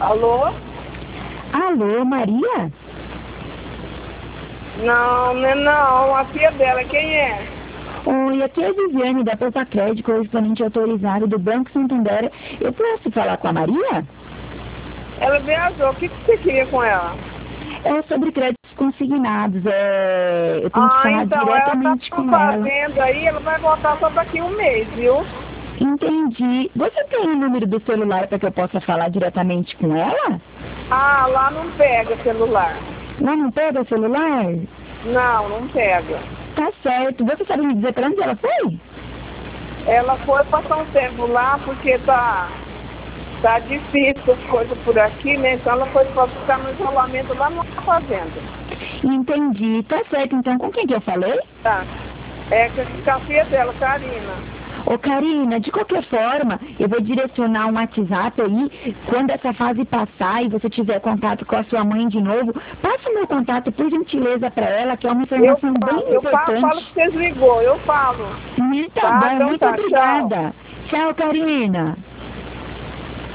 Alô? Alô, Maria? Não, não é não. A filha dela, quem é? Oi, aqui é a Viviane da Poupa Crédito, correspondente autorizado do Banco Santander. Eu posso falar com a Maria? Ela viajou. O que você queria com ela? É sobre créditos consignados. Eu tenho que falar Então, ela diretamente tá com ela. fazendo aí, ela vai voltar só daqui um mês, viu? Entendi. Você tem o número do celular para que eu possa falar diretamente com ela? Ah, lá não pega celular. Lá não pega o celular? Não, não pega. Tá certo. Você sabe me dizer para onde ela foi? Ela foi passar um tempo lá porque tá difícil as coisas por aqui, né? Então ela foi pra ficar no isolamento lá na fazenda. Entendi. Tá certo. Então, com quem que eu falei? Tá. É com a filha dela, Karina. Ô, Karina, de qualquer forma, eu vou direcionar um WhatsApp aí, quando essa fase passar e você tiver contato com a sua mãe de novo, passa o meu contato, por gentileza, para ela, que é uma informação bem importante. Eu falo que você ligou, eu falo. Tá bom, Então muito tá, obrigada. Tchau, Karina.